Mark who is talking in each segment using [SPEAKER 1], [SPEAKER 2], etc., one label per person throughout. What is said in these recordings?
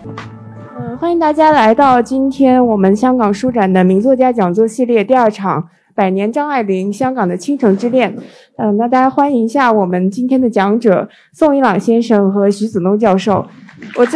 [SPEAKER 1] 欢迎大家来到今天我们香港书展的名作家讲座系列第2场百年张爱玲香港的倾城之恋。那大家欢迎一下我们今天的讲者宋一朗先生和徐子东教授。我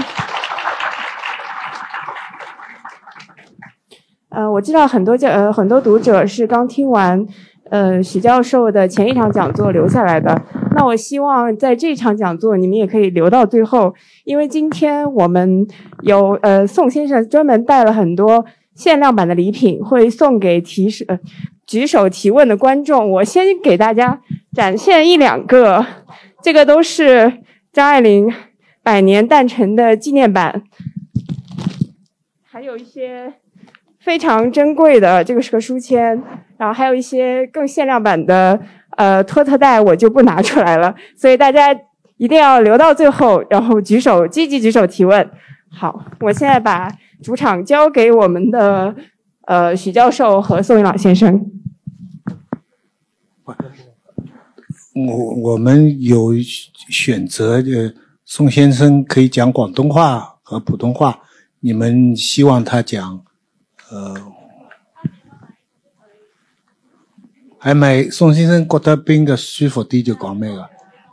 [SPEAKER 1] 知道很多读者是刚听完许教授的前一场讲座留下来的。那我希望在这场讲座你们也可以留到最后，因为今天我们有宋先生专门带了很多限量版的礼品，会送给举手提问的观众。我先给大家展现1-2个，这个都是张爱玲100年诞辰的纪念版，还有一些非常珍贵的，这个是个书签，然后还有一些更限量版的托特袋，我就不拿出来了，所以大家一定要留到最后，然后积极举手提问。好，我现在把主场交给我们的许教授和宋一朗先生。
[SPEAKER 2] 我们有选择，宋先生可以讲广東話和普通話，你們希望他講係咪宋先生覺得邊個舒服啲就講咩㗎？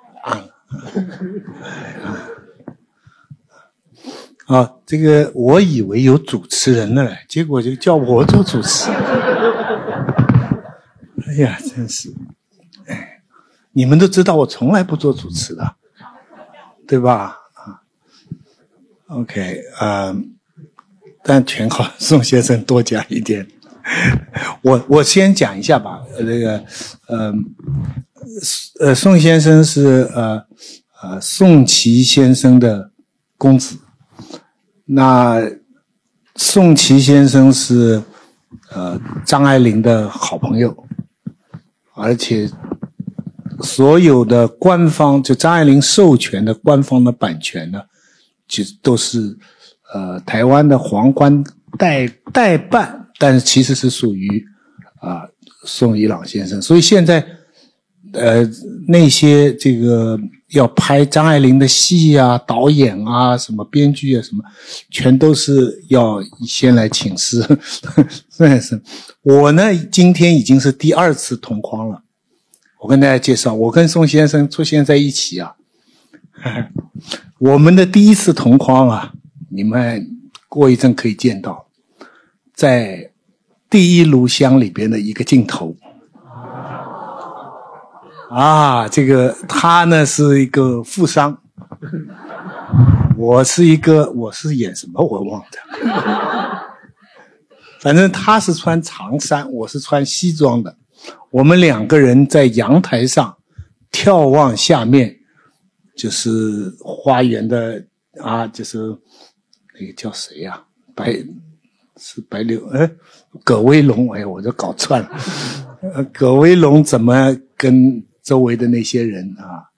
[SPEAKER 2] 這個我以為有主持人了，結果就叫我做主持。哎呀，真是，你們都知道我從來不做主持的，對吧？OK， 但全靠宋先生多講一點。我先講一下吧，宋先生是宋琦先生的公子。那宋琦先生是张爱玲的好朋友，而且所有的官方就张爱玲授权的官方的版权呢，其实都是台湾的皇冠代办，但是其实是属于宋一朗先生。所以现在那些这个要拍张爱玲的戏啊，导演啊，什么编剧啊，什么全都是要先来请示。我呢今天已经是第2次同框了。我跟大家介绍，我跟宋先生出现在一起啊，我们的第1次同框啊，你们过一阵可以见到，在第一炉香里边的一个镜头。这个他呢是一个富商，我是演什么我忘了，反正他是穿长衫，我是穿西装的，我们2个人在阳台上眺望下面，就是花园的就是那个叫谁呀，白柳葛威龙，我就搞串了，葛威龙怎么跟周围的那些人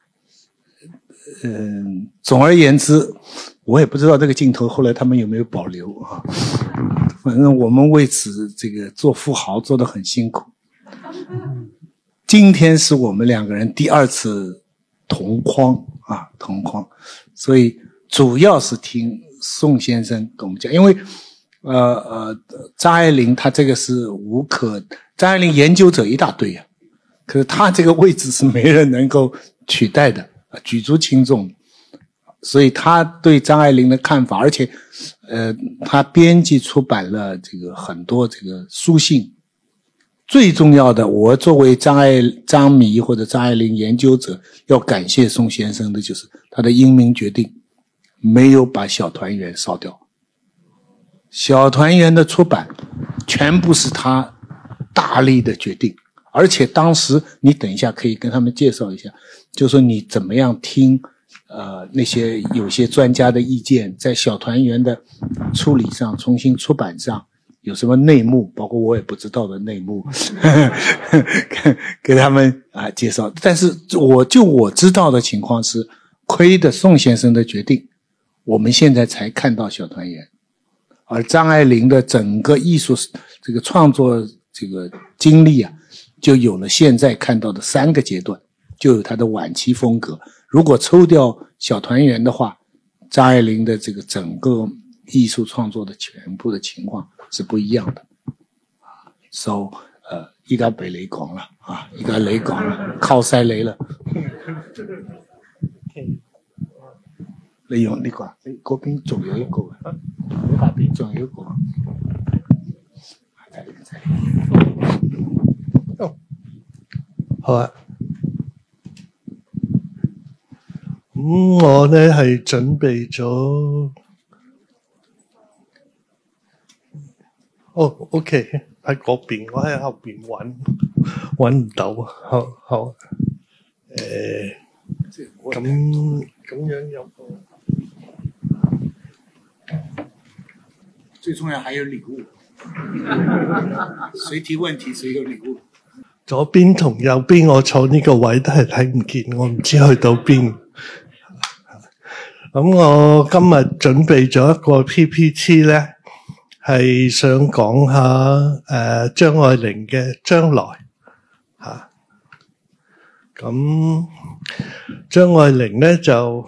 [SPEAKER 2] 总而言之，我也不知道这个镜头后来他们有没有保留反正我们为此这个做富豪做得很辛苦。今天是我们2个人第2次同框，所以主要是听宋先生跟我们讲，因为张爱玲她这个是张爱玲研究者一大堆啊，可是他这个位置是没人能够取代的，举足轻重。所以他对张爱玲的看法，而且他编辑出版了这个很多这个书信。最重要的，我作为张迷或者张爱玲研究者，要感谢宋先生的就是他的英明决定，没有把小团圆烧掉。小团圆的出版全部是他大力的决定。而且当时你等一下可以跟他们介绍一下，就是说你怎么样听那些有些专家的意见，在小团圆的处理上，重新出版上有什么内幕，包括我也不知道的内幕给他们介绍。但是我知道的情况是，亏的宋先生的决定，我们现在才看到小团圆。而张爱玲的整个艺术这个创作这个经历就有了现在看到的3个阶段，就有它的晚期风格。如果抽掉小团圆的话， 张愛玲的這個整個藝術創作的全部的情況是不一樣的。So 依家俾你講啦，依家你講啦，靠晒你啦。你用呢個啊？你嗰邊仲有一個嘅，你下邊仲有一個。
[SPEAKER 3] 好啊。我呢係準備咗，OK 喺嗰邊，我喺後邊揾唔到啊。好，咁樣有個
[SPEAKER 2] 最重要還有禮物，誰提問題誰有禮物。
[SPEAKER 3] 左邊同右邊我坐呢個位都係睇唔見，我唔知去到邊。咁我今日準備咗一個 PPT 咧，係想講下張愛玲嘅將來嚇。咁張愛玲咧就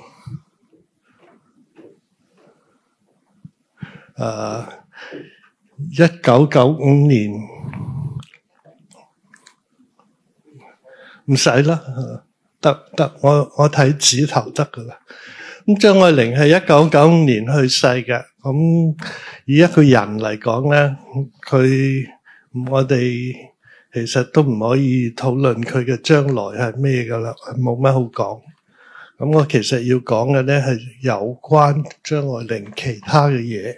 [SPEAKER 3] 1995年唔使啦，得我睇紙頭得噶啦。咁張愛玲係1995年去世嘅，咁以一個人嚟講咧，我哋其實都唔可以討論佢嘅將來係咩噶啦，冇乜好講。咁我其實要講嘅咧係有關張愛玲其他嘅嘢。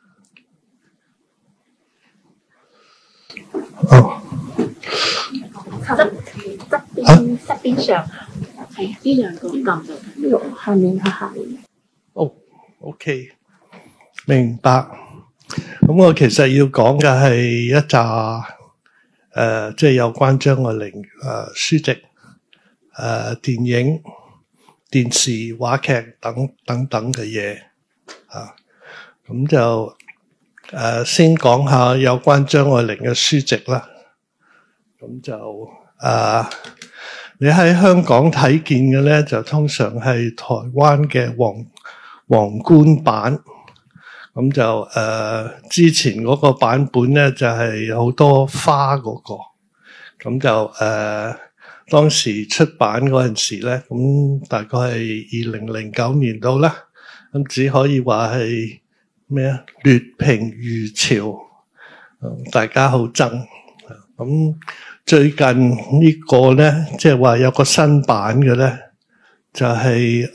[SPEAKER 3] 側邊上係呢兩個撳就呢個下面係下面。OK， 明白。咁我其實要講嘅係一紮即係有關張愛玲書籍、電影、電視、話劇等等嘅嘢啊。咁就先講下有關張愛玲嘅書籍啦。咁就你喺香港睇見嘅咧，就通常係台灣嘅皇冠版。咁就之前嗰個版本咧就係好多花嗰個。咁就當時出版嗰陣時咧，咁大概係2009年度啦。咁只可以話係咩啊？劣評如潮，大家好憎。咁最近呢個咧，即係話有個新版嘅咧，就係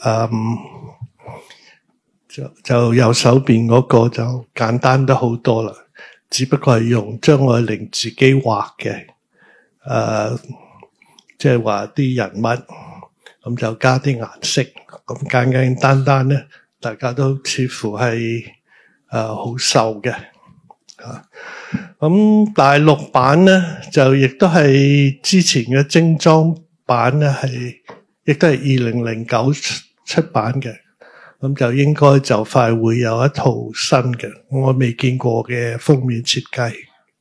[SPEAKER 3] 就右手邊嗰個就簡單得好多啦，只不過係用張愛玲自己畫嘅，即係話啲人物，咁就加啲顏色，咁簡簡單單咧，大家都似乎係好受嘅。咁大陸版咧就亦都係之前嘅精裝版咧，亦都係2009出版嘅。咁就應該就快會有一套新嘅，我未見過嘅封面設計。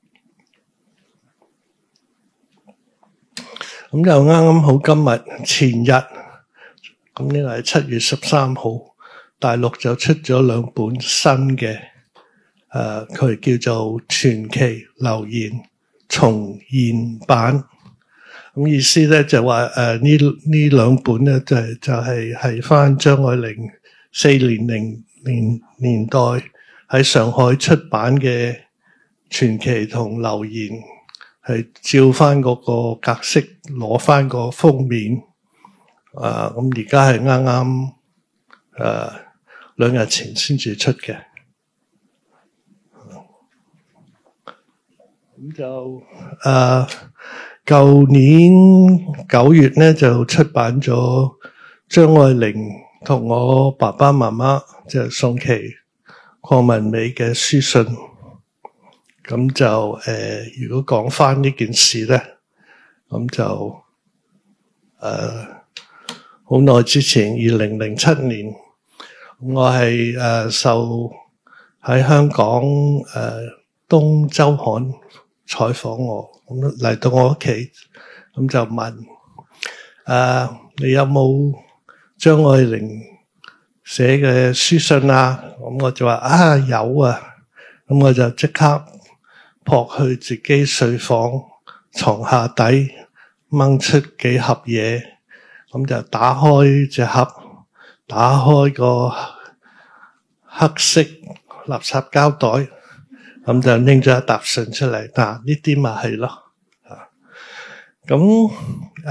[SPEAKER 3] 咁就啱啱好今日前日，咁呢個係7月13號，大陸就出咗兩本新嘅，佢叫做傳奇留言重現版。咁意思咧就話呢兩本咧就係翻張愛玲40年代喺上海出版嘅傳奇同留言，係照翻嗰個格式攞翻個封面。咁而家係啱啱2日前先至出嘅。咁就舊年9月咧就出版咗張愛玲同我爸爸媽媽即係宋琦、鄺文美嘅書信。咁就如果講翻呢件事咧，咁就好耐之前2007年，我係受喺香港東周刊採訪我，咁嚟到我屋企，咁就問你有冇張愛玲寫嘅書信啊，咁我就話啊有啊，咁我就即刻撲去自己睡房床下底掹出幾盒嘢，咁就打開隻盒，打開個黑色垃圾膠袋，咁就拎咗一沓信出嚟，嗱呢啲咪係咯，咁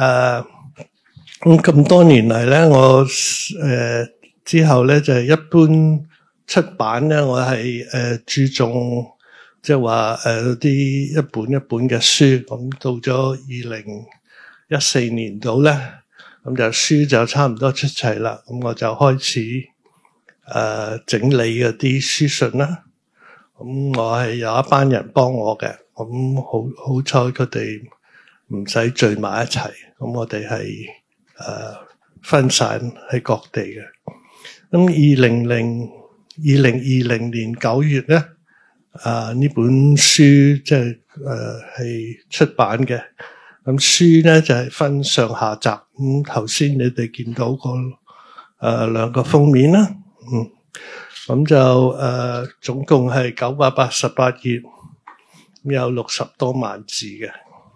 [SPEAKER 3] 咁多年嚟咧，我之後咧就係一般出版咧，我係注重即係話啲一本一本嘅書，咁到咗2014年度咧，咁就書就差唔多出齊啦，咁我就開始整理嗰啲書信啦。咁我係有一班人幫我嘅，咁好彩佢哋唔使聚埋一齊，咁我哋係分散喺各地嘅。咁2020年9月咧，呢本書即係係出版嘅。咁書咧就係分上下集。咁頭先你哋見到個兩個封面啦，咁就總共係988頁，有60多萬字嘅。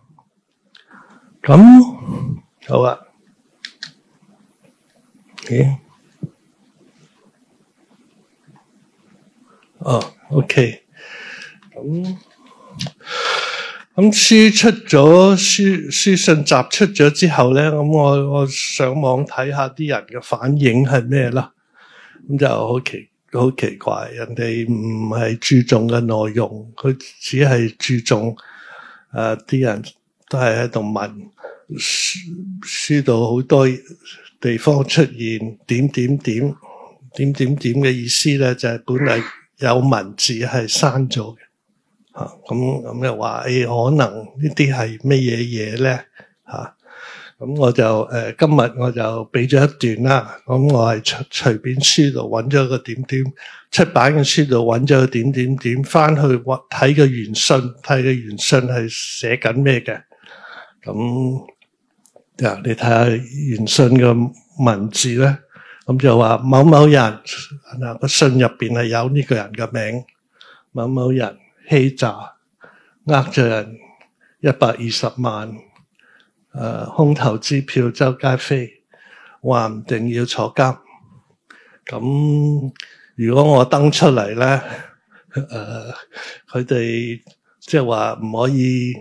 [SPEAKER 3] 咁好啊。OK。咁書出咗，書信集出咗之後咧，咁我上網睇下啲人嘅反應係咩啦。咁就好奇怪，人哋唔係注重嘅內容，佢只係注重啲人都係喺度問書度好多地方出現點嘅意思咧，就係本嚟有文字係刪咗嘅。咁又話可能呢啲係乜嘢咧咁我就今日我就俾咗一段啦。咁我係隨便書度揾咗個點，出版嘅書度揾咗個點，翻去睇個原信，係寫緊咩嘅。咁你睇下原信嘅文字咧，咁就話某某人個信入邊係有呢個人嘅名，某某人欺詐，呃咗人120萬，空頭支票周街飛，話唔定要坐監。咁如果我登出嚟咧，佢哋即係話唔可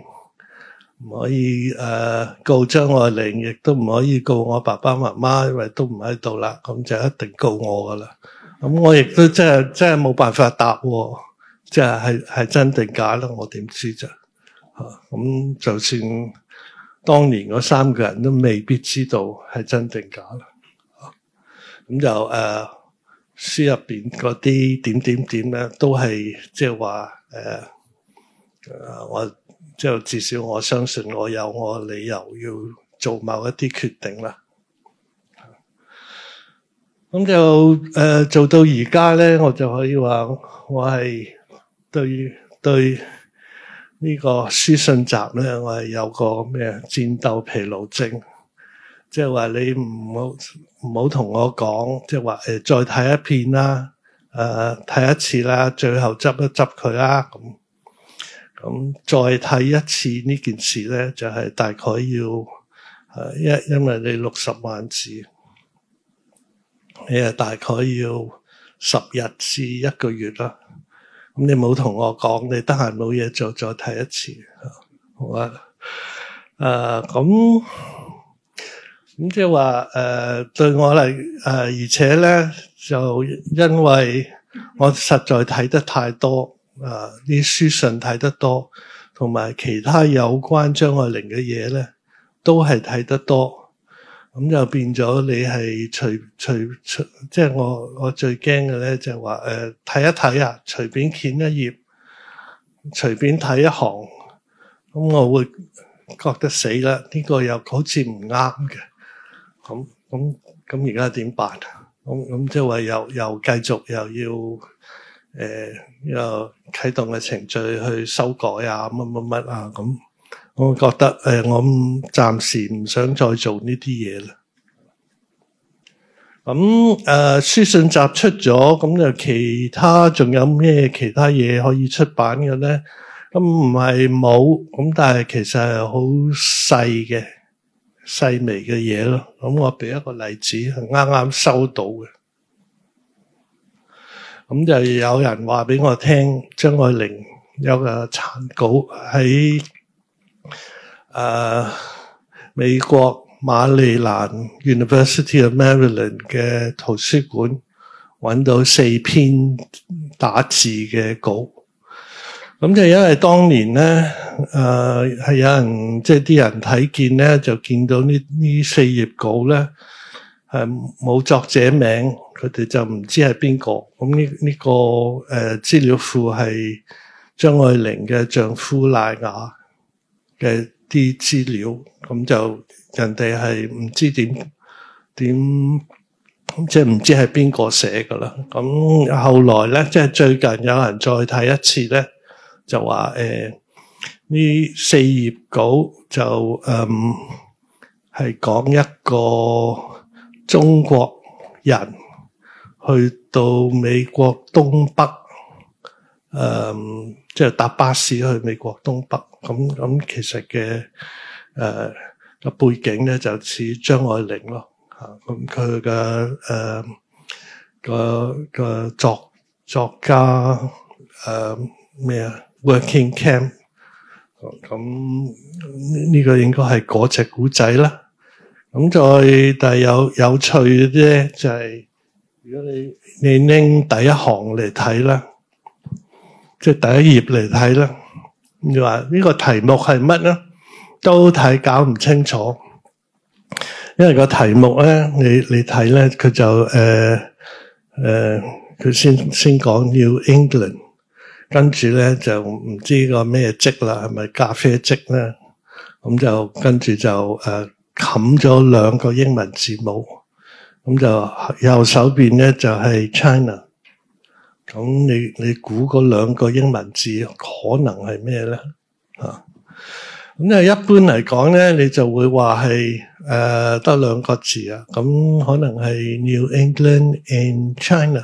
[SPEAKER 3] 以告張愛玲，亦都唔可以告我爸爸媽媽，因為都唔喺度啦，咁就一定告我噶啦。咁我亦都真係冇辦法答喎。即係真定假啦，我點知啫？咁就算當年嗰3個人都未必知道係真定假啦。咁就書入邊嗰啲點咧，都係即係話我即係至少我相信我有我理由要做某一啲決定啦。咁就做到而家咧，我就可以話我係對呢個書信集咧，我係有個戰鬥疲勞症，即係話你唔好同我講，即係話再睇一遍啦，睇一次啦，最後執一執佢啦，咁再睇一次呢件事咧，就係大概要因為你60萬字，你係大概要10日至1個月啦。咁你冇同我講，你得閒冇嘢做，再睇一次，好啊？咁即係話對我嚟而且咧就因為我實在睇得太多啲書信睇得多，同埋其他有關張愛玲嘅嘢咧都係睇得多。咁就變咗你係隨即係我最驚嘅咧，就係話睇一睇啊，隨便掀一頁，隨便睇一行，咁我會覺得死啦！呢個又好似唔啱嘅，咁而家點辦啊？咁即係話又繼續又要又啟動嘅程序去修改啊乜啊咁。我覺得我暫時唔想再做呢啲嘢啦。 咁書信集出咗，咁就其他仲有咩其他嘢可以出版嘅咧？咁唔係冇，咁但係其實係好細微嘅嘢咯。咁我俾一個例子，係啱啱收到嘅。咁就有人話俾我聽，張愛玲有個殘稿喺美國馬里蘭 University of Maryland 嘅圖書館揾到4篇打字嘅稿。咁就因為當年咧，係有人即係啲人睇見咧，就見到呢4頁稿咧係冇作者名，佢哋就唔知係邊個。咁呢個資料庫係張愛玲嘅丈夫賴雅嘅啲資料，咁就人哋係唔知點即係唔知係邊個寫噶啦。咁後來咧，即係最近有人再睇一次咧，就話呢4頁稿就係講一個中國人去到美國東北，即係搭巴士去美國東北。咁其實嘅個背景咧就似張愛玲咯，咁佢嘅個作家咩啊 working camp， 咁呢個應該係嗰隻古仔啦。咁但係有趣嘅啫，就係如果你拎第一行嚟睇啦，即係第一頁嚟睇啦，你話呢個題目係乜咧？都搞唔清楚，因為個題目咧，你睇咧，佢就佢先講 New England， 跟住咧就唔知個咩積啦，係咪咖啡積咧？咁就跟住就冚咗2個英文字母，咁就右手邊咧就係 China。咁你估嗰2個英文字可能係咩咧？咁一般嚟講咧，你就會話係得2個字啊。咁可能係 New England in China，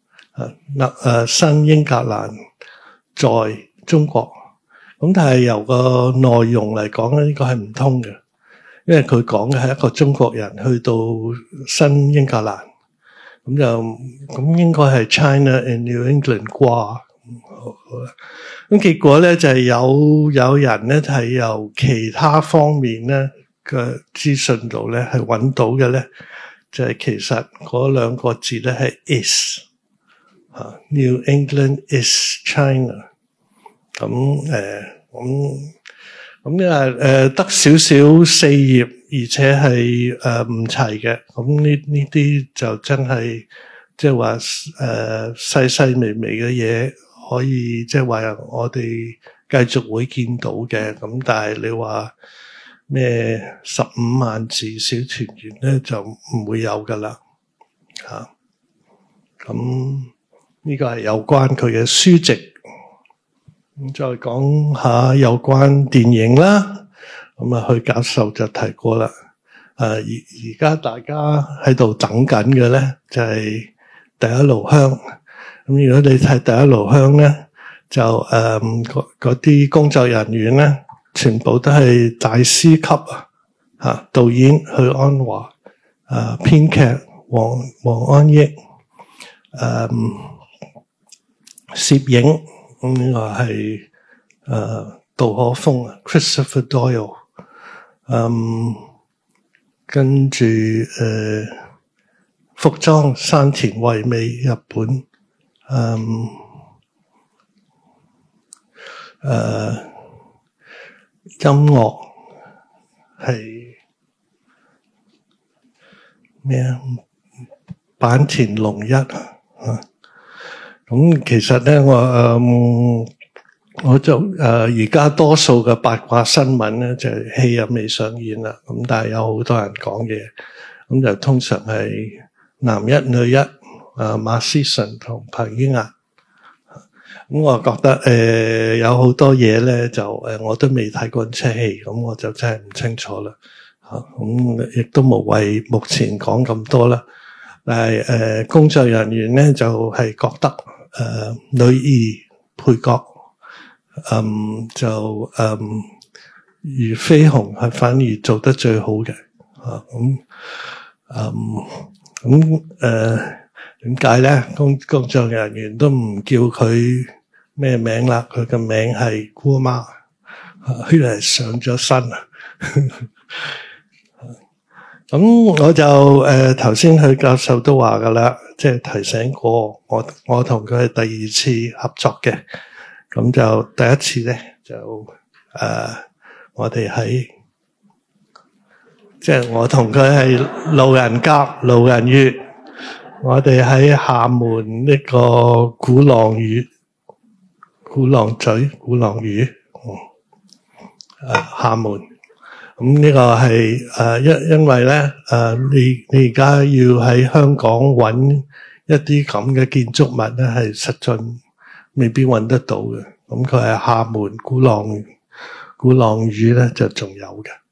[SPEAKER 3] 新英格蘭在中國。咁但係由個內容嚟講咧，呢個係唔通嘅，因為佢講嘅係一個中國人去到新英格蘭，咁應該係 China in New England 啩。咁結果咧就係有人咧係由其他方面咧嘅資訊度咧係揾到嘅咧，就係其實嗰2個字咧係 is New England is China。咁得少少4頁，而且係唔齊嘅。咁呢啲就真係即係話細微嘅嘢。可以即係話我哋繼續會見到嘅，咁但係你話咩15萬字小團圓咧就唔會有噶啦嚇。咁呢個係有關佢嘅書籍。咁再講下有關電影啦。咁許教授就提過啦。而家大家喺度等緊嘅咧就係第一爐香。咁如果你睇第一爐香咧，就嗰啲工作人員咧，全部都係大師級啊！導演許鞍華，編劇黃安益，攝影呢個係杜可風 Christopher Doyle， 跟住服裝山田惠美日本。音樂係咩啊？坂田龍一咁其實咧，我就而家多數嘅八卦新聞咧，就係戲又未上演啦。咁但係有好多人講嘢，咁就通常係男一女一。馬思純同彭于晏，咁我覺得有好多嘢咧就我都未睇過出戲，咁我就真係唔清楚啦。咁亦都無謂目前講咁多啦。 但係工作人員咧就係覺得女兒配角俞飛鴻係反而做得最好嘅點解咧？工作人員都唔叫佢咩名啦，佢嘅名係姑媽，佢係上咗身啊。咁我就頭先許教授都話噶啦，即係提醒過我同佢係第二次合作嘅，咁就第一次咧就我哋喺即係我同佢係路人甲、路人乙，我哋喺廈門呢個鼓浪嶼、鼓浪嶼，廈門。咁呢個係因為咧你而家要喺香港揾一啲咁嘅建築物咧，係實在未必揾得到嘅。咁佢係廈門鼓浪嶼咧就仲有嘅。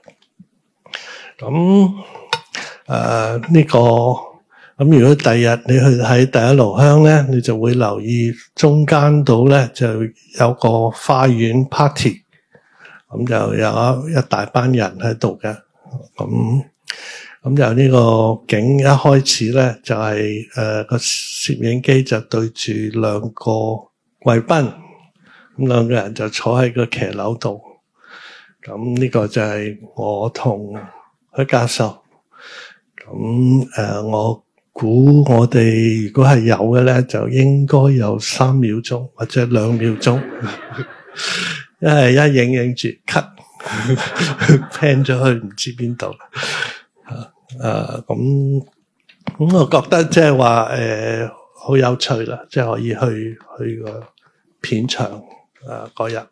[SPEAKER 3] 咁呢個咁如果第日你去喺第一爐香咧，你就會留意中間度咧就有個花園 party。咁就有一大班人喺度嘅，咁就呢個景一開始咧就係個攝影機就對住兩個貴賓，咁兩個人就坐喺個騎樓度，咁呢個就係我同許教授，咁我估我哋如果係有嘅咧，就應該有3秒鐘或者2秒鐘。因為一影住 cut pan 咗去唔知邊度咁我覺得即係話好有趣啦，即係可以去個片場嗰日。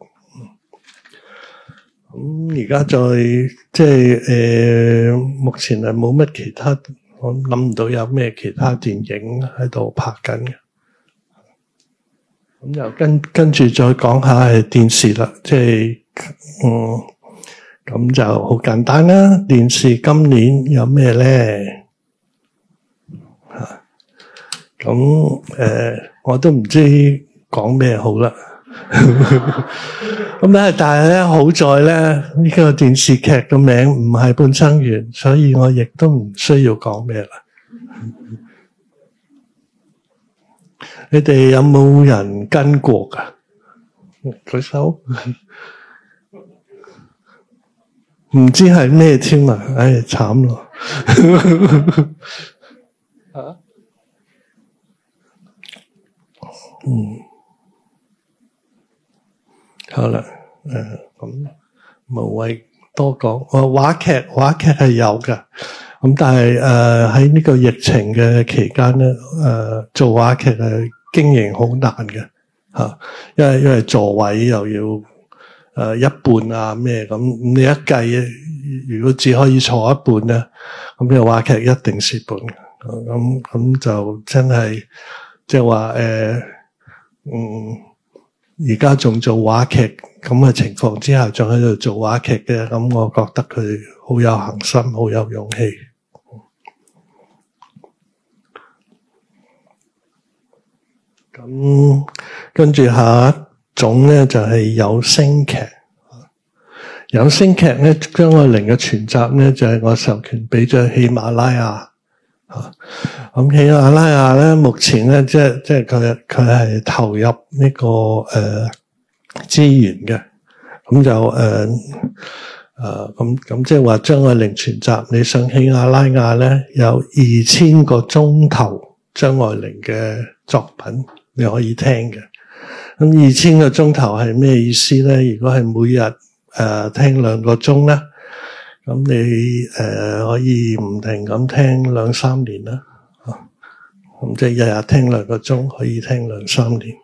[SPEAKER 3] 咁而家再即係目前係冇乜其他，我諗唔到有咩其他電影喺度拍緊嘅。咁又跟住再講下係電視啦，即係咁就好簡單啦。電視今年有咩咧？咁我都唔知講咩好啦。咁咧，但係咧好在咧呢個電視劇嘅名唔係半生緣，所以我亦都唔需要講咩啦。你哋有冇人跟過㗎？舉手。唔知係咩添啊！唉，慘咯。好啦，咁無謂多講。話劇係有㗎。咁但係喺呢個疫情嘅期間咧，做話劇係經營好難嘅嚇，因為座位又要一半啊咩咁，你一計如果只可以坐一半咧，咁呢個話劇一定蝕本嘅。咁就真係即係話而家仲做話劇咁嘅情況之下，仲喺度做話劇嘅，咁我覺得佢好有恆心，好有勇氣。咁跟住下一種咧就係有聲劇。有聲劇咧，張愛玲嘅全集咧就係我授權俾咗喜馬拉雅。咁喜馬拉雅咧，目前咧即係佢係投入呢個資源嘅。咁就咁即係話張愛玲全集，你上喜馬拉雅咧有2000個鐘頭張愛玲嘅作品你可以聽嘅。咁2000個鐘頭係咩意思咧？如果係每日聽2個鐘咧，咁你可以唔停咁聽2-3年啦。咁即係日日聽2個鐘，可以聽2-3年。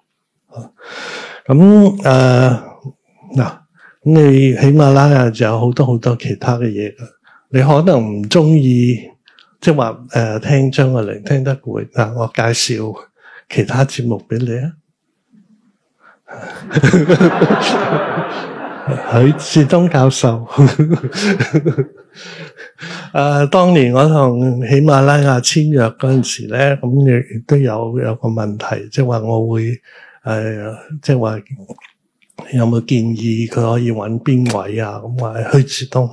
[SPEAKER 3] 咁咁你喜馬拉雅就有好多好多其他嘅嘢㗎。你可能唔中意，即係話聽張愛玲聽得攰，我介紹其他節目俾你啊。 許志東教授。當年我同喜馬拉雅簽約嗰陣時咧，咁亦都有個問題，即係話我會即係話有冇建議佢可以揾邊位啊？咁話許志東。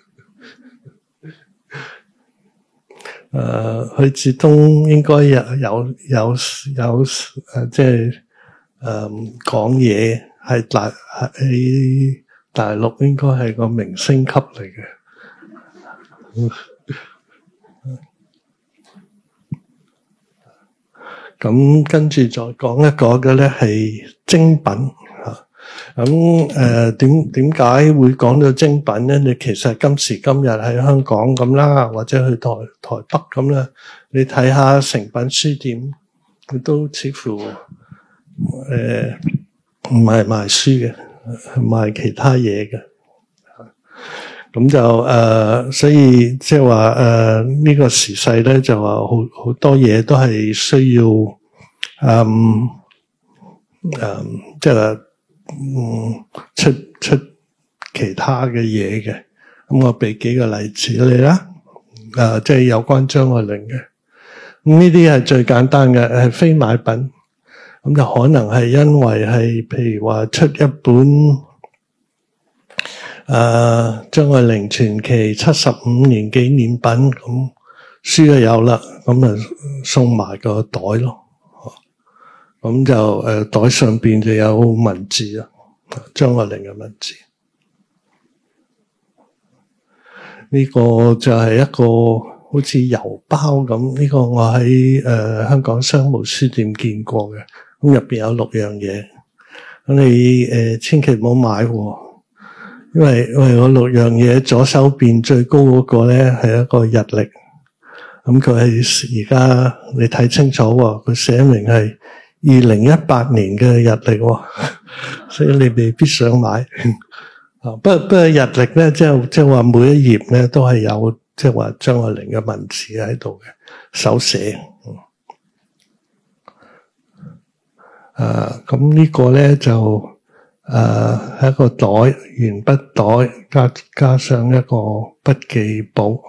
[SPEAKER 3] 許志東應該有即係講嘢喺大陸應該係個明星級嚟嘅。咁跟住再講一個嘅咧係精品嚇。咁點解會講到精品咧？你其實今時今日喺香港咁啦，或者去台北咁啦，你睇下誠品書店，佢都似乎唔係賣書嘅，係賣其他嘢嘅。咁就所以即係話呢個時勢咧，就話好多嘢都係需要即係話出其他嘅嘢嘅。咁我俾幾個例子你啦，即係有關張愛玲嘅。咁呢啲係最簡單嘅，係非買品。咁就可能係因為係譬如話出一本張愛玲傳奇75年紀念品，咁書就有啦，咁啊送埋個袋咯。咁就袋上邊就有文字啊，張愛玲嘅文字。呢個就係一個好似郵包咁，呢個我喺香港商務書店見過嘅。咁入邊有6樣嘢，咁你千祈唔好買喎，因為我6樣嘢左手邊最高嗰個咧係一個日曆，咁佢係而家你睇清楚喎，佢寫明係2018年嘅日曆喎，所以你未必想買。不過日曆咧，即係話每一頁咧都係有即係話張愛玲嘅文字喺度嘅，手寫。咁呢個咧就係一個袋，鉛筆袋加上一個筆記簿。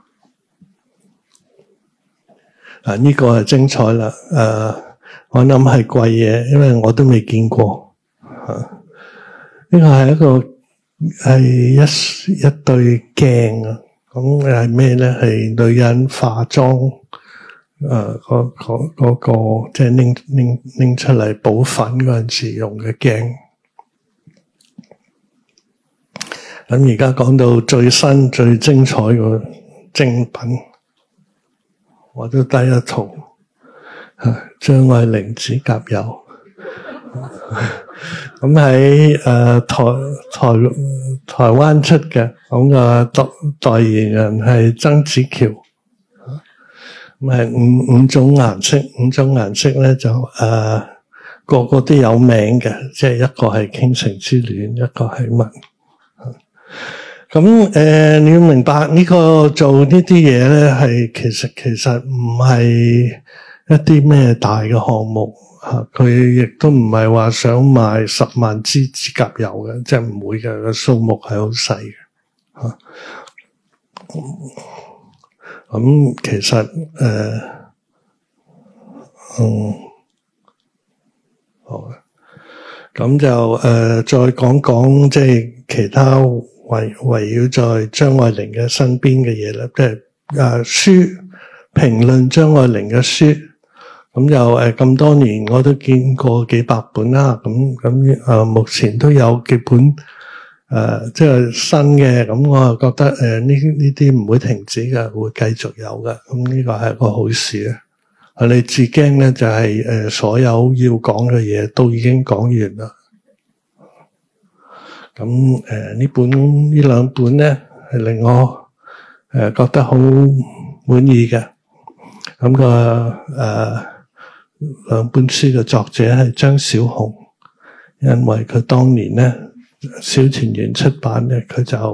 [SPEAKER 3] 呢個係精彩啦。我諗係貴嘢，因為我都未見過。呢個係一對鏡啊。咁係咩咧？係女人化妝。嗰個即係拎出嚟補粉嗰陣時用嘅鏡。咁而家講到最新最精彩個精品，我都得一套張愛玲指甲油。咁喺台灣出嘅，咁個代言人係曾子喬。咁係五種顏色，5種顏色咧就個個都有名嘅，即係一個係傾城之戀，一個係乜？咁你要明白呢個做呢啲嘢咧，係其實唔係一啲咩大嘅項目吓，佢亦都唔係話想賣10萬支指甲油嘅，即係唔會嘅，個數目係好細嘅吓。咁其實好啦，咁就再講講即係其他圍繞在張愛玲嘅身邊嘅嘢啦，即係書評論張愛玲嘅書，咁就咁多年我都見過幾百本啦，咁目前都有幾本。即係新嘅，咁我就覺得呢啲唔會停止嘅，會繼續有嘅。咁呢個係一個好事啊！你至驚咧就係所有要講嘅嘢都已經講完啦。咁呢兩本咧係令我覺得好滿意嘅。咁個兩本書嘅作者係張小紅，因為佢當年咧。小團圓出版咧，佢就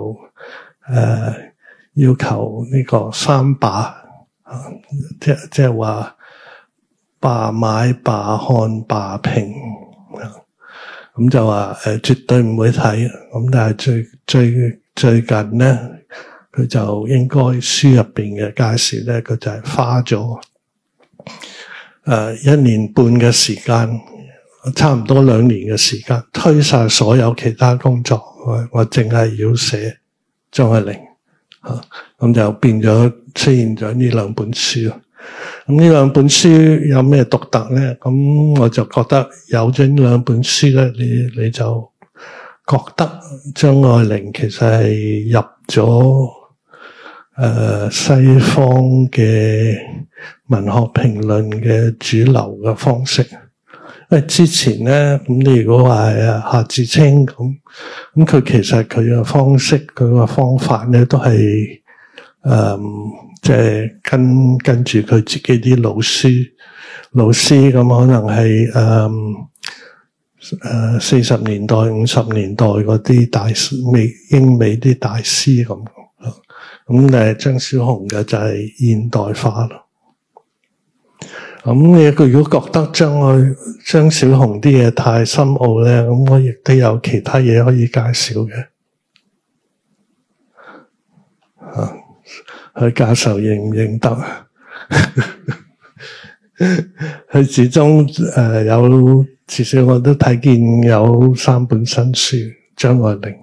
[SPEAKER 3] 要求呢個3罷，即係話罷買、罷看、罷評。 咁就話絕對唔會睇，咁但係最近咧，佢就應該書入邊嘅介紹咧，佢就係花咗1年半嘅時間，差唔多2年嘅時間，推晒所有其他工作，我淨係要寫張愛玲，咁就變咗出現咗呢2本書。咁呢2本書有咩獨特咧？咁我就覺得有咗呢2本書咧，你就覺得張愛玲其實係入咗西方嘅文學評論嘅主流嘅方式。因為之前咧，咁你如果話夏志清咁佢其實佢嘅方式，佢嘅方法咧都係即係跟住佢自己啲老師咁，可能係40年代50年代嗰啲大師英美啲大師咁，咁但係張小紅嘅就係現代化咯。咁你如果覺得張小紅啲嘢太深奧咧，咁我亦都有其他嘢可以介紹嘅。佢教授認唔認得啊？佢始終有至少我都睇見有3本新書，張愛玲。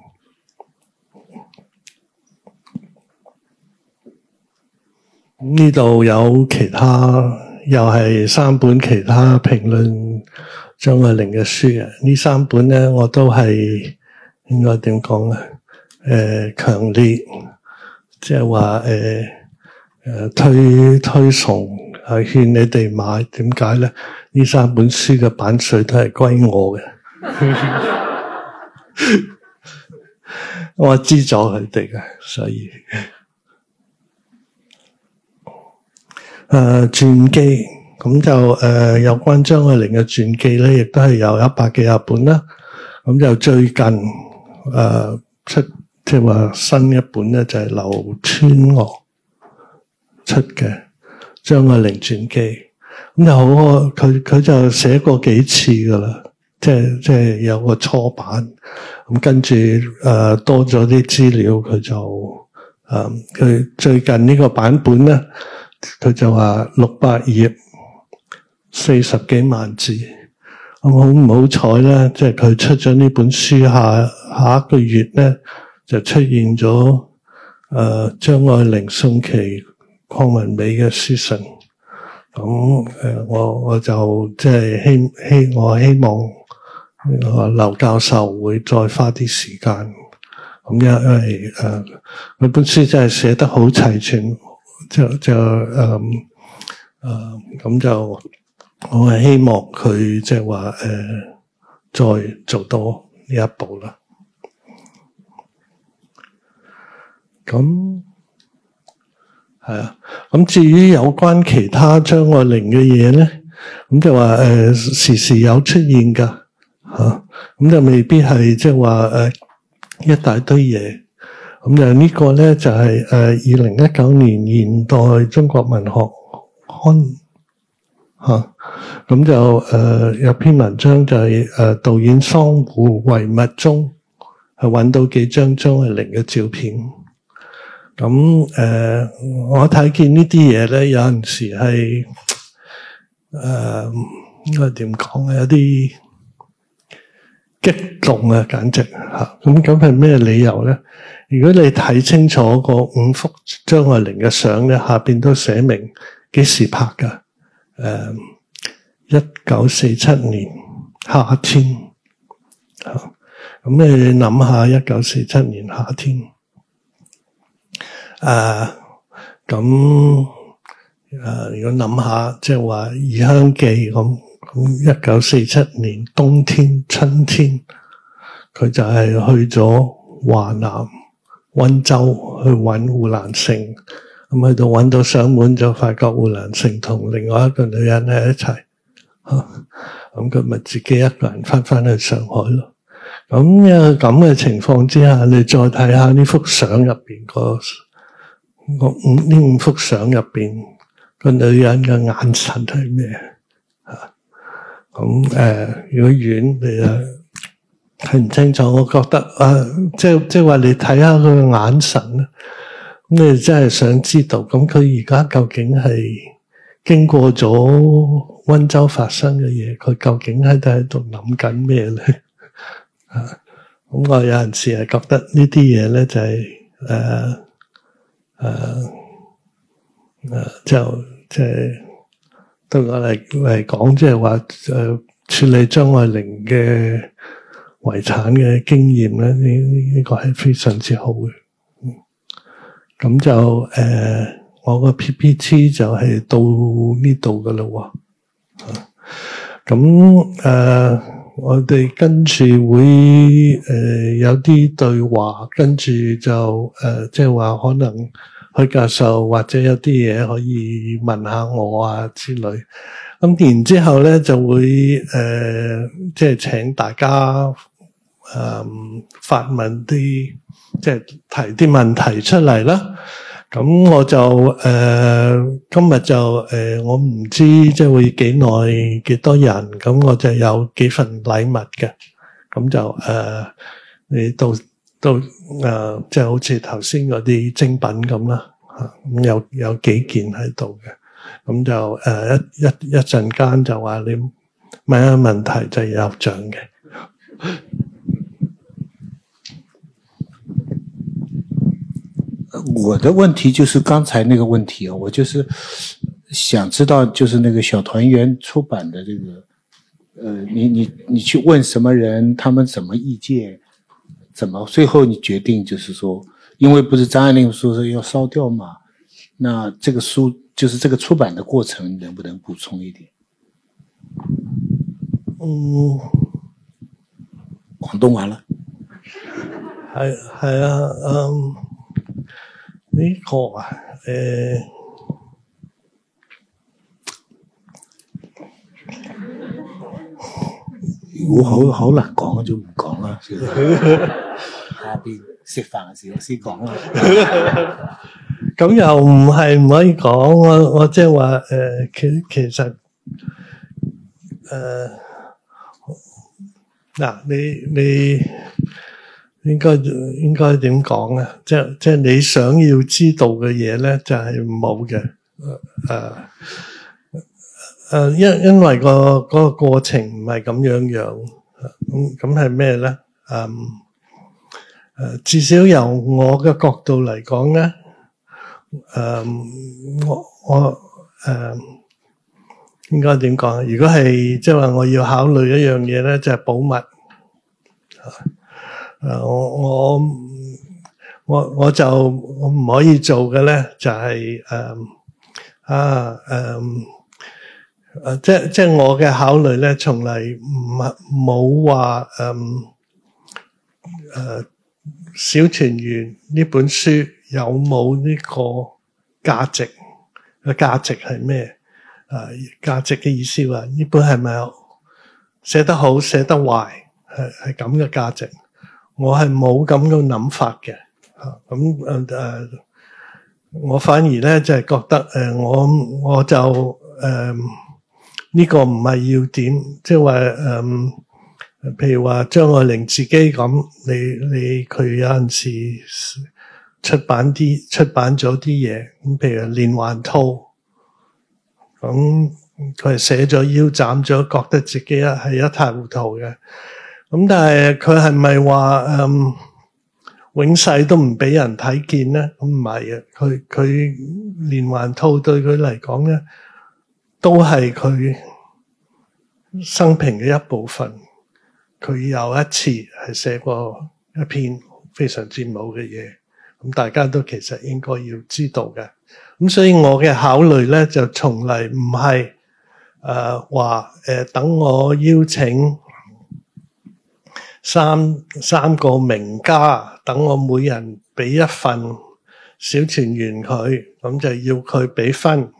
[SPEAKER 3] 呢度有其他，又係3本其他評論張愛玲嘅書嘅。呢3本咧，我都係應該點講咧？強烈。即係話推崇勸你哋買，點解咧？呢3本書嘅版稅都係歸我嘅，我資助佢哋嘅，所以傳記咁就有關張愛玲嘅傳記咧，亦都係有100幾廿本啦。咁就最近出。即係話新一本咧，就係劉川岳出嘅張愛玲傳記，咁就好，佢就寫過幾次噶啦，即係有個初版，咁跟住多咗啲資料，佢就佢最近呢個版本咧，佢就話600頁40幾萬字，咁好唔好彩咧？即係佢出咗呢本書下一個月咧。就出現咗張愛玲、宋琦、鄺文美嘅書信，咁我就即係我希望劉教授會再花啲時間，咁因為佢本書真係寫得好齊全，咁就我係希望佢即係話再做多呢一步啦。咁係啊，咁至於有關其他張愛玲嘅嘢咧，咁就話時時有出現噶吓，咁就未必係即係話一大堆嘢。咁就呢個咧就係2019年現代中國文學刊吓，咁就有篇文章就係導演桑湖遺物中係揾到幾張張愛玲嘅照片。咁我睇見呢啲嘢咧，有陣時係應該點講咧？有啲激動啊，簡直嚇！咁係咩理由咧？如果你睇清楚個5幅張愛玲嘅相咧，下邊都寫明幾時拍㗎？1947年夏天嚇。咁你諗下1947年夏天。如果諗下，即係話《異鄉記》咁1947年冬天春天，佢就係去咗華南溫州去揾胡蘭成，咁去到揾到上門就發覺胡蘭成同另外一個女人喺一齊，咁佢咪自己一個人翻去上海咯。咁嘅情況之下，你再睇下呢幅相入邊呢5幅相入邊個女人嘅眼神係咩？如果遠你睇唔清楚，我覺得即係話你睇下佢嘅眼神咧，咁你真係想知道，咁佢而家究竟係經過咗溫州發生嘅嘢，佢究竟喺度諗緊咩咧？咁我有陣時係覺得呢啲嘢咧就係就即係對我嚟講，即係話處理張愛玲嘅遺產嘅經驗咧，呢個係非常之好嘅。咁就我個 PPT 就係到呢度噶啦喎。咁我哋跟住會有啲對話，跟住就即係話可能許教授或者有啲嘢可以問下我啊之類。咁然之後咧就會即係請大家發問啲，即係提啲問題出嚟啦。咁我就今日就我唔知即係會幾耐幾多人，咁我就有幾份禮物嘅。咁就你到即係好似頭先嗰啲精品咁啦，咁有幾件喺度嘅。咁就一陣間就話你問一個問題就有獎嘅。
[SPEAKER 2] 我的問題就是剛才那個問題啊，我就是想知道，就是那個小團圓出版的這個，你去問什麼人，他們什麼意見，怎麼最後你決定就是說，因為不是張愛玲說是要燒掉嘛，那這個書就是這個出版的過程，能不能補充一點？廣東話啦，
[SPEAKER 3] 係啊，呢個啊，
[SPEAKER 2] 如果好難講就唔講啦，下邊食飯嘅時候先講啦。
[SPEAKER 3] 咁又唔係唔可以講，我即係話其實嗱，你應該點講咧？即係你想要知道嘅嘢咧，就係冇嘅。因為個過程唔係咁樣，咁係咩咧？至少由我嘅角度嚟講咧，我應該點講？如果係即係話我要考慮一樣嘢咧，就係保密。我唔可以做嘅咧，就係即係我嘅考慮咧，從嚟冇話小團圓呢本書有冇呢個價值？個價值係咩？價值嘅意思話呢本係咪寫得好寫得壞？係咁嘅價值，我係冇咁嘅諗法嘅。我反而咧就係覺得我就呢個唔係要點，即係話譬如話張愛玲自己咁，你佢有陣時出版咗啲嘢，咁譬如連環套，咁佢係寫咗腰斬咗，覺得自己係一塌糊塗嘅。咁但係佢係咪話永世都唔俾人睇見咧？咁唔係嘅，佢連環套對佢嚟講咧，都係佢生平嘅一部分。佢有一次係寫過一篇非常之冇嘅嘢，咁大家都其實應該要知道嘅。咁所以我嘅考慮咧，就從嚟唔係話等我邀請三個名家，等我每人俾一份小團圓佢，咁就要佢俾分，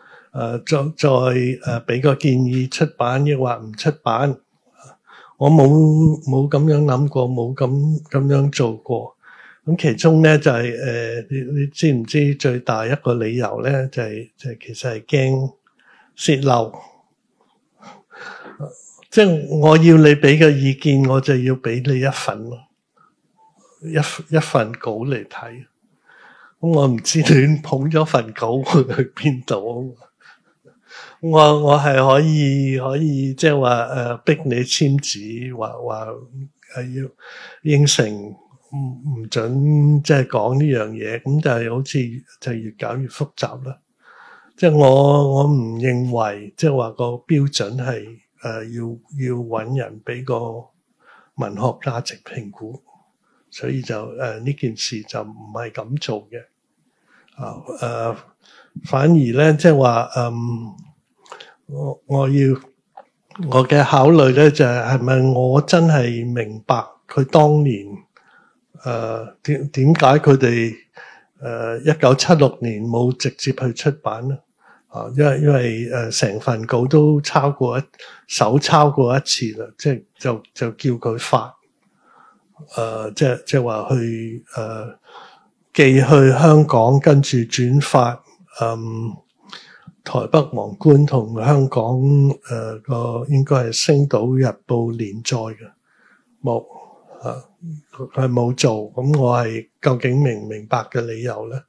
[SPEAKER 3] 再俾個建議出版抑或唔出版。我冇咁樣諗過，冇咁樣做過。咁其中咧就係你知唔知最大一個理由咧，就係其實係驚洩漏。 即係我要你俾嘅意見，我就要俾你一份咯，一份稿嚟睇。咁我唔知你捧咗份稿去邊度。我係可以即係話逼你簽字，話係要應承唔准即係講呢樣嘢，咁但係好似就越搞越複雜啦。即係我唔認為即係話個標準係要搵人俾個文學價值評估，所以就呢件事就唔係咁做嘅。反而咧即係話我嘅考慮咧就係咪我真係明白佢當年點解佢哋1976年冇直接去出版咧？因為成份稿都手抄過一次啦，就叫佢發即係話去寄去香港，跟住轉發台北皇冠同香港個應該係星島日報連載嘅，冇佢冇做。咁我係究竟明唔明白嘅理由咧？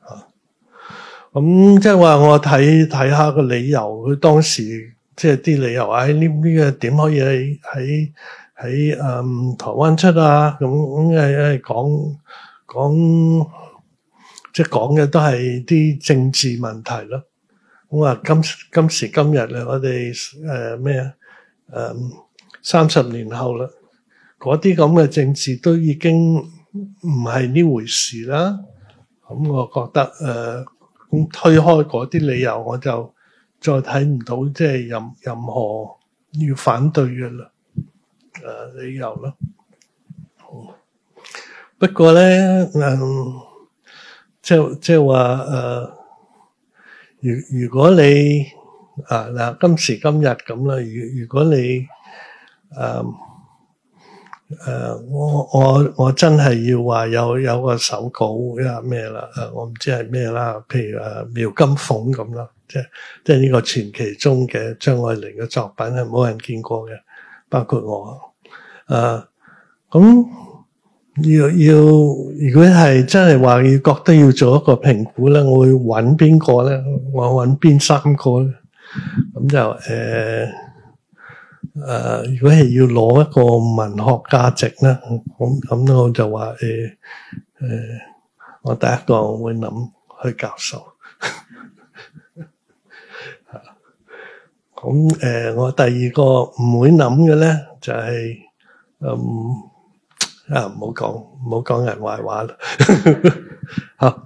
[SPEAKER 3] 咁即係話我睇下個理由，佢當時即係啲理由呢個點可以喺台灣出啊？咁講即係講嘅都係啲政治問題咯。咁話今時今日咧，我哋30年後啦，嗰啲咁嘅政治都已經唔係呢回事啦。咁我覺得咁推開嗰啲理由，我就再睇唔到即係任何要反對嘅啦理由咯。不過咧即係話如果你嗱今時今日咁啦，如果你我真係要話有個手稿咩啦，我唔知係咩啦，譬如苗金鳳咁啦，即係呢個傳奇中嘅張愛玲嘅作品係冇人見過嘅，包括我咁如果係真係話要覺得要做一個評估咧，我會揾邊個咧？我揾邊3個咧？咁就如果係要攞一個文學價值咧，咁我就話我第一個會諗許教授。咁我第二個唔會諗嘅咧就係唔好講人壞話啦。好，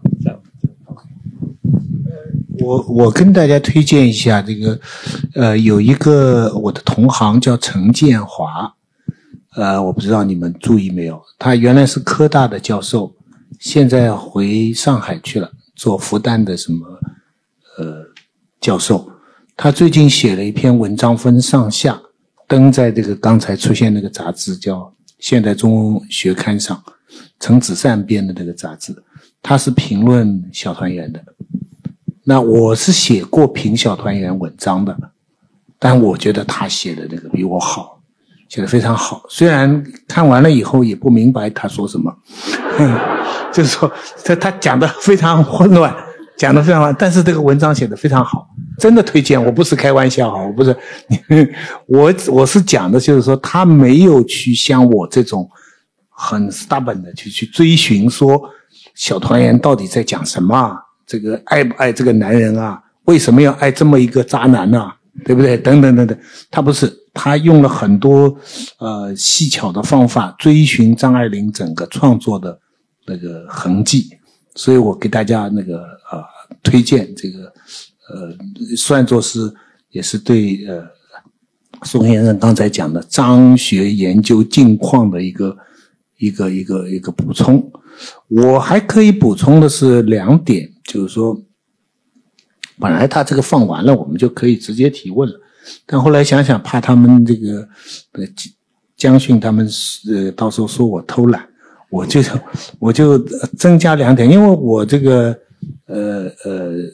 [SPEAKER 2] 我跟大家推荐一下这个有一个我的同行叫陈建华，我不知道你们注意没有，他原来是科大的教授，现在回上海去了，做复旦的什么教授。他最近写了一篇文章分上下，登在这个刚才出现那个杂志叫《现代中文学刊》上，陈子善编的那个杂志，他是评论小团圆的。那我是写过评小团圆文章的，但我觉得他写的那个比我好，写得非常好。虽然看完了以后也不明白他说什么，就是说他讲得非常混乱，讲得非常乱，但是这个文章写得非常好，真的推荐，我不是开玩笑哈，我不是我是讲的就是说他没有去像我这种很 stubborn 的去追寻说小团圆到底在讲什么啊，这个爱不爱这个男人啊，为什么要爱这么一个渣男啊，对不对，等等等等。他不是，他用了很多细巧的方法追寻张爱玲整个创作的那个痕迹，所以我给大家那个推荐这个算作是也是对宋先生刚才讲的张学研究近况的一个补充。我还可以补充的是2点，就是说本来他这个放完了我们就可以直接提问了，但后来想想怕他们这个江训他们到时候说我偷懒，我就增加2点，因为我这个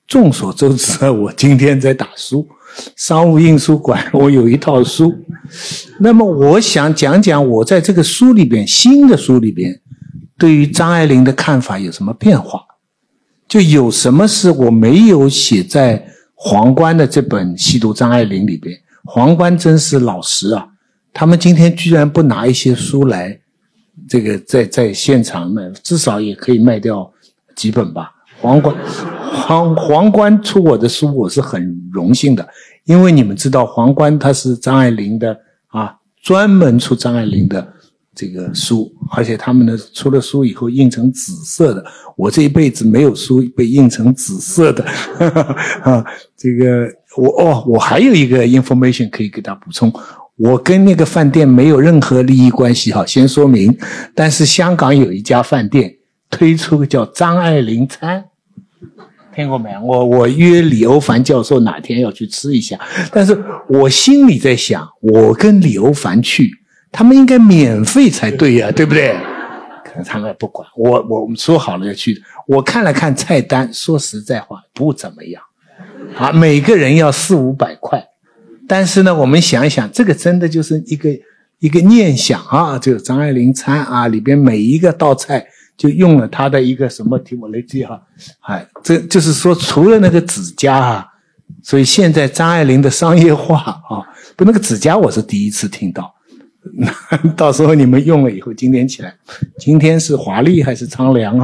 [SPEAKER 2] 众所周知，我今天在打书，商务印书馆我有一套书。那么我想讲讲我在这个书里边，新的书里边，对于张爱玲的看法有什么变化，就有什么是我没有写在皇冠的这本《细读张爱玲》里边。皇冠真是老实啊，他们今天居然不拿一些书来这个在现场卖，至少也可以卖掉几本吧。皇冠出我的书，我是很荣幸的，因为你们知道皇冠它是张爱玲的专门出张爱玲的这个书，而且他们呢出了书以后印成紫色的，我这一辈子没有书被印成紫色的这个我还有一个 information 可以给大家补充，我跟那个饭店没有任何利益关系先说明，但是香港有一家饭店推出个叫张爱玲餐，听过没有？我约李欧凡教授哪天要去吃一下，但是我心里在想，我跟李欧凡去，他们应该免费才对呀，对不对？可能他们不管，我们说好了要去，我看了看菜单，说实在话不怎么样每个人要400-500块，但是呢，我们想一想，这个真的就是一个念想就是张爱玲餐里边每一个道菜就用了他的一个什么题目来记这就是说除了那个指甲所以现在张爱玲的商业化不，那个指甲我是第一次听到，到时候你们用了以后经典起来，今天是华丽还是苍凉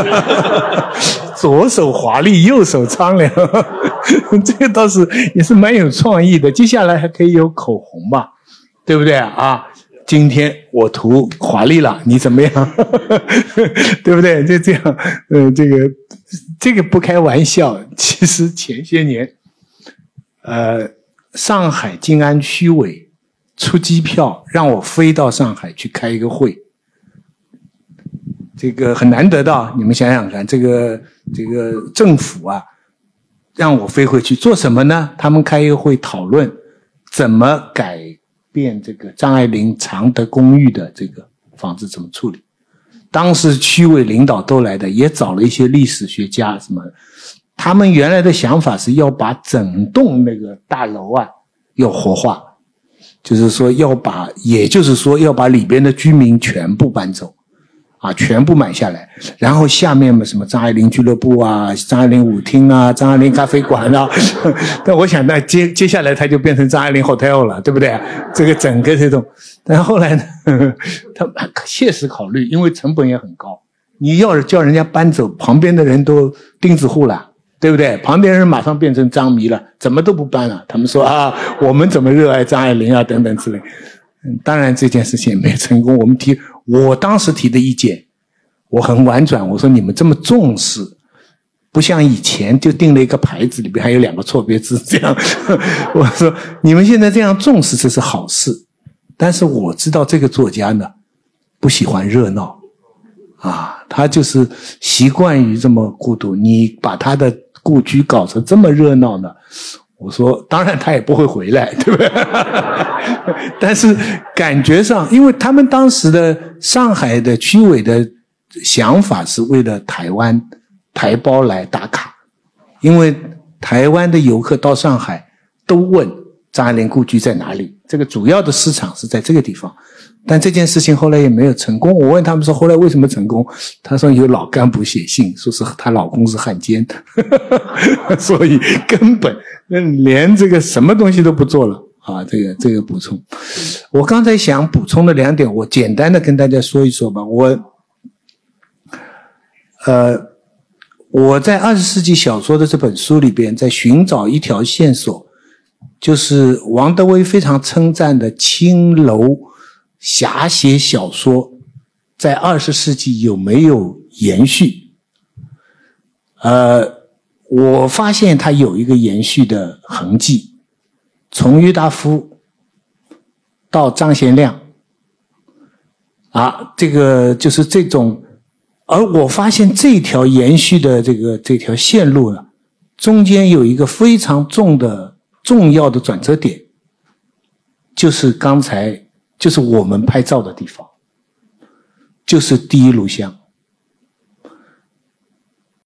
[SPEAKER 2] 左手华丽右手苍凉这个倒是也是蛮有创意的。接下来还可以有口红吧，对不对今天我涂华丽了，你怎么样对不对？就这样这个不开玩笑。其实前些年上海静安区委出机票让我飞到上海去开一个会，这个很难得的，你们想想看，这个政府让我飞回去做什么呢？他们开一个会讨论怎么改变这个张爱玲常德公寓的这个房子怎么处理。当时区委领导都来的，也找了一些历史学家什么的。他们原来的想法是要把整栋那个大楼要活化，就是说也就是说要把里边的居民全部搬走全部买下来，然后下面什么张爱玲俱乐部张爱玲舞厅张爱玲咖啡馆但我想那接下来它就变成张爱玲 hotel 了，对不对？这个整个这种，但后来呢他切实考虑，因为成本也很高，你要是叫人家搬走，旁边的人都钉子户了，对不对？旁边人马上变成张迷了，怎么都不搬了，他们说我们怎么热爱张爱玲等等之类。当然这件事情也没有成功，我当时提的意见我很婉转，我说你们这么重视，不像以前就定了一个牌子里边还有2个错别字这样我说你们现在这样重视这是好事，但是我知道这个作家呢不喜欢热闹他就是习惯于这么孤独，你把他的故居搞成这么热闹呢，我说当然他也不会回来，对不对但是感觉上，因为他们当时的上海的区委的想法是为了台胞来打卡，因为台湾的游客到上海都问张爱玲故居在哪里，这个主要的市场是在这个地方。但这件事情后来也没有成功，我问他们说后来为什么成功，他说有老干部写信说是她老公是汉奸所以根本连这个什么东西都不做了这个补充。我刚才想补充的2点，我简单的跟大家说一说吧。我在20世纪小说的这本书里边在寻找一条线索，就是王德威非常称赞的青楼侠写小说在20世纪有没有延续。我发现它有一个延续的痕迹，从郁达夫到张贤亮这个就是这种，而我发现这条延续的这条线路呢，中间有一个非常重要的转折点，就是我们拍照的地方，就是第一炉香。